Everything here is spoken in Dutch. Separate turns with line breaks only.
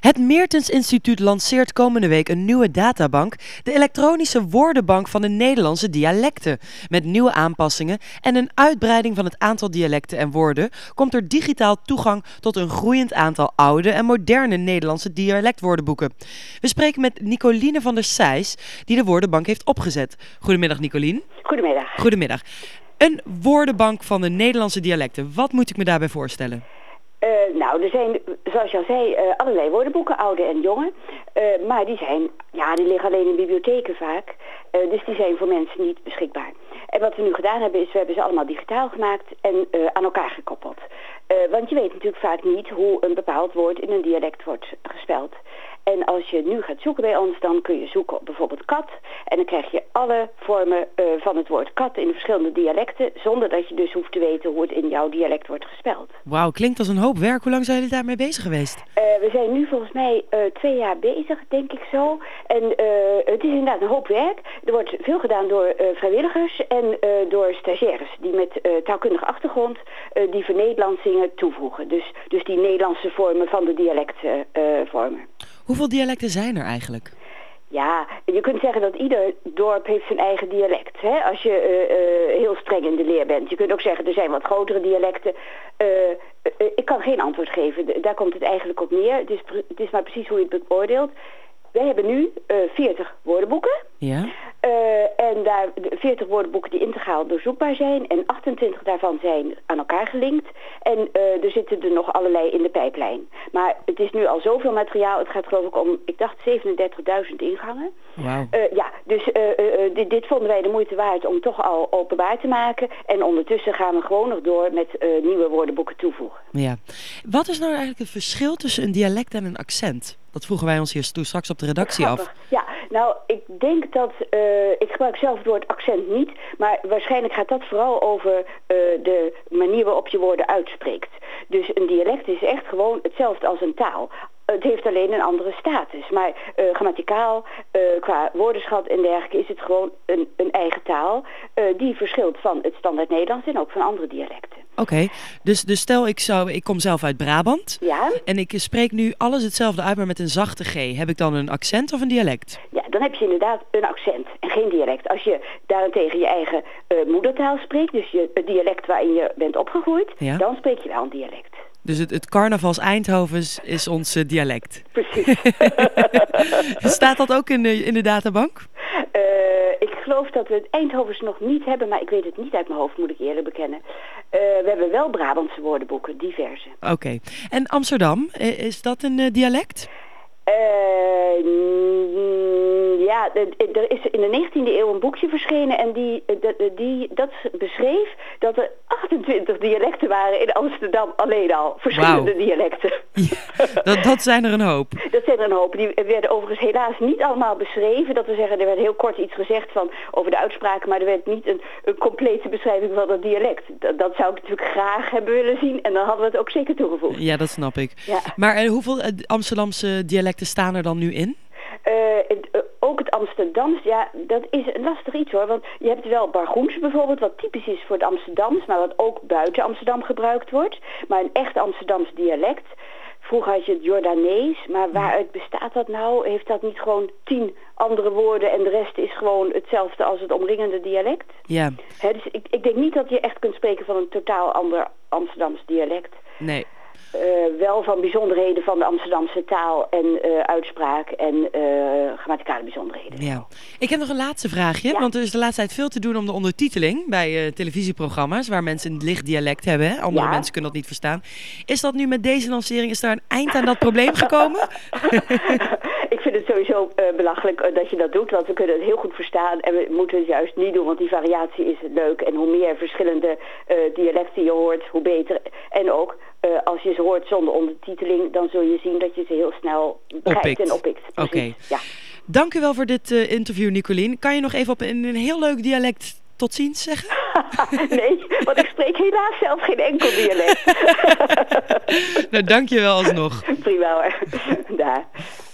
Het Meertens Instituut lanceert komende week een nieuwe databank, de elektronische woordenbank van de Nederlandse dialecten. Met nieuwe aanpassingen en een uitbreiding van het aantal dialecten en woorden komt er digitaal toegang tot een groeiend aantal oude en moderne Nederlandse dialectwoordenboeken. We spreken met Nicoline van der Sijs, die de woordenbank heeft opgezet. Goedemiddag, Nicoline.
Goedemiddag.
Goedemiddag. Een woordenbank van de Nederlandse dialecten. Wat moet ik me daarbij voorstellen?
Nou, er zijn, zoals je al zei, allerlei woordenboeken, oude en jonge. Maar die liggen alleen in bibliotheken vaak. Dus die zijn voor mensen niet beschikbaar. En wat we nu gedaan hebben, is we hebben ze allemaal digitaal gemaakt en aan elkaar gekoppeld. Want je weet natuurlijk vaak niet hoe een bepaald woord in een dialect wordt gespeld. En als je nu gaat zoeken bij ons, dan kun je zoeken op bijvoorbeeld kat. En dan krijg je alle vormen van het woord kat in de verschillende dialecten, zonder dat je dus hoeft te weten hoe het in jouw dialect wordt gespeld.
Wauw, klinkt als een hoop werk. Hoe lang zijn jullie daarmee bezig geweest?
We zijn nu volgens mij 2 jaar bezig, denk ik zo. En het is inderdaad een hoop werk. Er wordt veel gedaan door vrijwilligers en door stagiaires die met taalkundige achtergrond die vernederlandsingen toevoegen. Dus die Nederlandse vormen van de dialectvormen.
Hoeveel dialecten zijn er eigenlijk?
Ja, je kunt zeggen dat ieder dorp heeft zijn eigen dialect. Hè? Als je heel streng in de leer bent. Je kunt ook zeggen, er zijn wat grotere dialecten. Ik kan geen antwoord geven. Daar komt het eigenlijk op neer. Het is maar precies hoe je het beoordeelt. Wij hebben nu 40 woordenboeken.
Ja.
En daar 40 woordenboeken die integraal doorzoekbaar zijn. En 28 daarvan zijn aan elkaar gelinkt. En er zitten er nog allerlei in de pijplijn. Maar het is nu al zoveel materiaal. Het gaat geloof ik om, ik dacht 37.000 ingangen.
Wauw.
Dus dit vonden wij de moeite waard om toch al openbaar te maken. En ondertussen gaan we gewoon nog door met nieuwe woordenboeken toevoegen.
Ja. Wat is nou eigenlijk het verschil tussen een dialect en een accent? Dat vroegen wij ons hier straks op de redactie af.
Ja, nou, ik denk dat, ik gebruik zelf het woord accent niet, maar waarschijnlijk gaat dat vooral over de manier waarop je woorden uitspreekt. Dus een dialect is echt gewoon hetzelfde als een taal. Het heeft alleen een andere status. Maar grammaticaal, qua woordenschat en dergelijke is het gewoon een eigen taal. Die verschilt van het standaard Nederlands en ook van andere dialecten.
Oké, dus stel ik kom zelf uit Brabant.
Ja.
En ik spreek nu alles hetzelfde uit, maar met een zachte G. Heb ik dan een accent of een dialect?
Ja, dan heb je inderdaad een accent en geen dialect. Als je daarentegen je eigen moedertaal spreekt, dus het dialect waarin je bent opgegroeid,
ja,
dan spreek je wel een dialect.
Dus het carnavals Eindhovens is ons dialect.
Precies.
Staat dat ook in de databank?
Ik geloof dat we het Eindhovens nog niet hebben, maar ik weet het niet uit mijn hoofd, moet ik eerlijk bekennen. We hebben wel Brabantse woordenboeken, diverse.
Oké. En Amsterdam, is dat een dialect?
Ja, er is in de 19e eeuw een boekje verschenen en dat beschreef dat er 28 dialecten waren in Amsterdam alleen al. Verschillende dialecten.
Ja, dat zijn er een hoop.
Dat zijn er een hoop. Die werden overigens helaas niet allemaal beschreven. Dat we zeggen, er werd heel kort iets gezegd over de uitspraken, maar er werd niet een complete beschrijving van het dialect. Dat zou ik natuurlijk graag hebben willen zien en dan hadden we het ook zeker toegevoegd.
Ja, dat snap ik.
Ja.
Maar hoeveel Amsterdamse dialecten staan er dan nu in?
Ook het Amsterdams, ja, dat is een lastig iets hoor. Want je hebt wel Bargoens bijvoorbeeld, wat typisch is voor het Amsterdams, maar wat ook buiten Amsterdam gebruikt wordt. Maar een echt Amsterdams dialect. Vroeger had je het Jordanees, maar waaruit bestaat dat nou? Heeft dat niet gewoon 10 andere woorden en de rest is gewoon hetzelfde als het omringende dialect?
Ja.
Dus ik denk niet dat je echt kunt spreken van een totaal ander Amsterdams dialect.
Nee.
Wel van bijzonderheden van de Amsterdamse taal en uitspraak en grammaticale bijzonderheden.
Ja. Ik heb nog een laatste vraagje, want er is de laatste tijd veel te doen om de ondertiteling bij televisieprogramma's waar mensen een licht dialect hebben. Hè? Andere mensen kunnen dat niet verstaan. Is dat nu met deze lancering, is daar een eind aan dat probleem gekomen?
Ik vind het sowieso belachelijk dat je dat doet, want we kunnen het heel goed verstaan en we moeten het juist niet doen, want die variatie is leuk en hoe meer verschillende dialecten je hoort, hoe beter. En ook als je ze hoort zonder ondertiteling, dan zul je zien dat je ze heel snel begrijpt en oppikt.
Oké.
Ja.
Dank u wel voor dit interview, Nicoline. Kan je nog even op een heel leuk dialect tot ziens zeggen?
Nee, want ik spreek helaas zelf geen enkel dialect.
Nou, dank je wel alsnog.
Prima hoor. Daar.